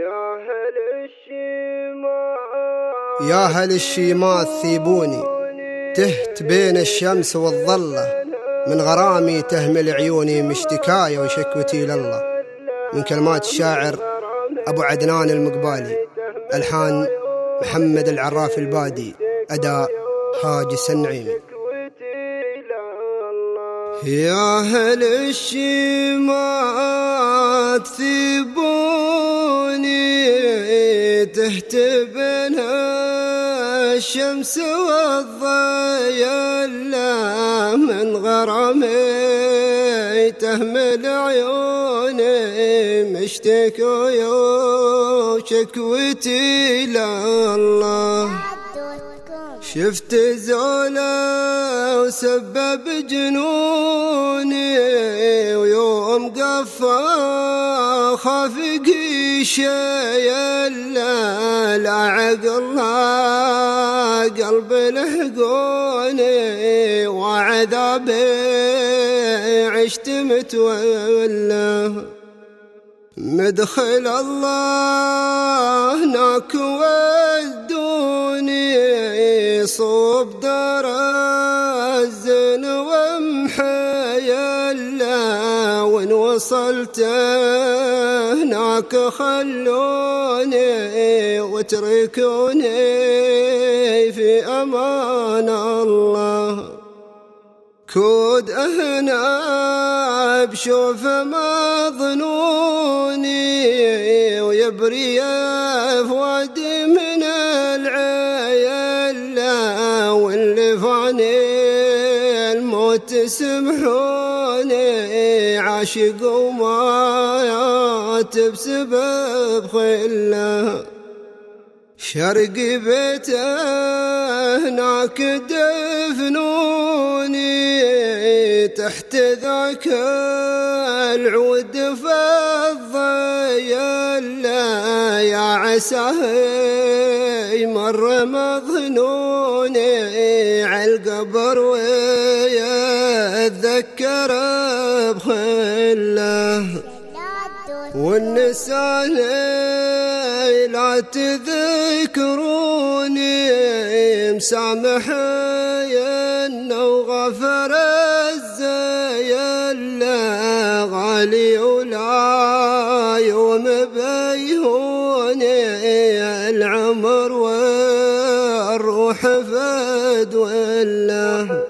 يا هل الشيمات ثيبوني، تهت بين الشمس والظلة، من غرامي تهمل عيوني، مشتكايا وشكوتي لله. من كلمات الشاعر أبو عدنان المقبالي، ألحان محمد العراف البادي، أداء هاجس النعيمي. يا هل الشيمات ثيبوني، تهت بين الشمس والضياء، من غرامي تهمل عيوني، مشتكي وشكوتي لله. شفت زوله وسبب جنوني، ويوم قفا خافقي شي لا عقل قلب لحقوني، وعذابي عشت متولى. مدخل الله هناك ودوني، صوب دار الزين ومحيلا، وإن وصلت هناك خلوني، واتركوني في أمان الله. كود أهنا بشوف مظنوني، ويبري أفوادي من العيال، واللي فاني الموت سمحوني، عاشق ومات بسبب خله. شرق بيته هناك دفنوني، تحت ذاك العود فالضيال، يا عساه يمر مظنوني عالقبر ويتذكر بخله. والنساء لا تذكروني، مسامحين وغفر الزيال، غالي ولا يوم بيهوني، العمر والروح فد وله.